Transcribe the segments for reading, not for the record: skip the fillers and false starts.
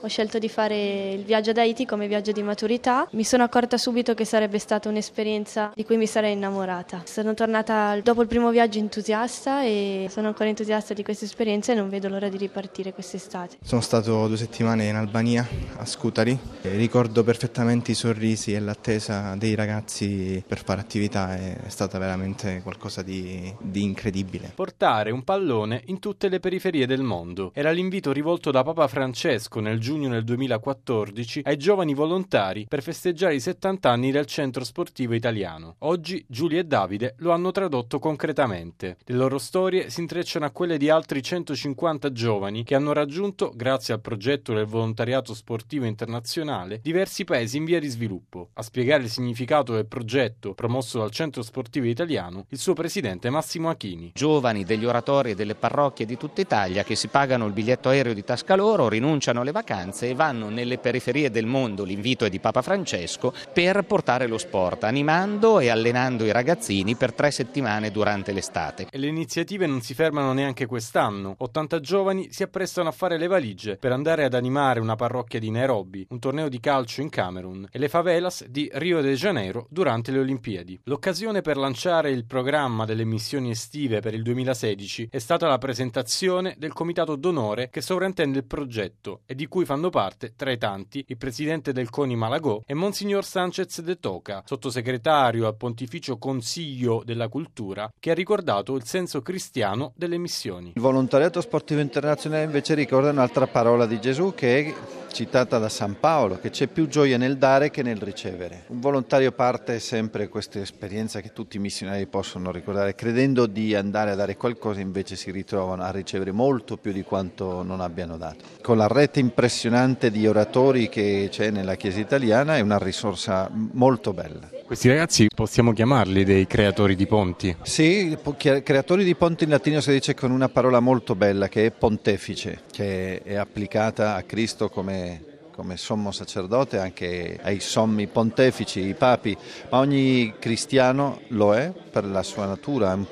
Ho scelto di fare il viaggio ad Haiti come viaggio di maturità. Mi sono accorta subito che sarebbe stata un'esperienza di cui mi sarei innamorata. Sono tornata dopo il primo viaggio entusiasta e sono ancora entusiasta di questa esperienza e non vedo l'ora di ripartire quest'estate. Sono stato 2 settimane in Albania, a Scutari, e ricordo perfettamente i sorrisi e l'attesa dei ragazzi per fare attività, è stata veramente qualcosa di incredibile. Portare un pallone in tutte le periferie del mondo era l'invito rivolto da Papa Francesco nel giugno del 2014 ai giovani volontari per festeggiare i 70 anni del centro sportivo italiano. Oggi Giulia e Davide lo hanno tradotto concretamente. Le loro storie si intrecciano a quelle di altri 150 giovani che hanno raggiunto, grazie al progetto del volontariato sportivo internazionale, diversi paesi in via di sviluppo. A spiegare il significato del progetto promosso dal centro sportivo italiano, il suo presidente Massimo Achini. Giovani degli oratori e delle parrocchie di tutta Italia che si pagano il biglietto aereo di tasca loro, rinunciano alle vacanze e vanno nelle periferie del mondo, l'invito è di Papa Francesco, per portare lo sport, animando e allenando i ragazzini per 3 settimane durante l'estate. E le iniziative non si fermano neanche quest'anno. 80 giovani si apprestano a fare le valigie per andare ad animare una parrocchia di Nairobi, un torneo di calcio in Camerun e le favelas di Rio de Janeiro durante le Olimpiadi. L'occasione per lanciare il programma delle missioni estive per il 2016 è stata la presentazione del comitato d'onore che sovrintende il progetto e di cui fanno parte, tra i tanti, il presidente del CONI Malagò e Monsignor Sánchez de Toca, sottosegretario al Pontificio Consiglio della Cultura, che ha ricordato il senso cristiano delle missioni. Il volontariato sportivo internazionale invece ricorda un'altra parola di Gesù che è citata da San Paolo, che c'è più gioia nel dare che nel ricevere. Un volontario parte sempre questa esperienza che tutti i missionari possono ricordare, credendo di andare a dare qualcosa, invece si ritrovano a ricevere molto più di quanto non abbiano dato. Con la rete impressionante di oratori che c'è nella Chiesa italiana è una risorsa molto bella. Questi ragazzi possiamo chiamarli dei creatori di ponti? Sì, creatori di ponti in latino si dice con una parola molto bella che è pontefice, che è applicata a Cristo come sommo sacerdote, anche ai sommi pontefici, i papi, ma ogni cristiano lo è per la sua natura, è un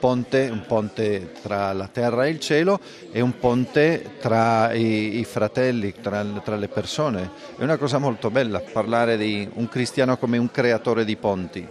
ponte tra la terra e il cielo e un ponte tra i fratelli, tra le persone. È una cosa molto bella parlare di un cristiano come un creatore di ponti.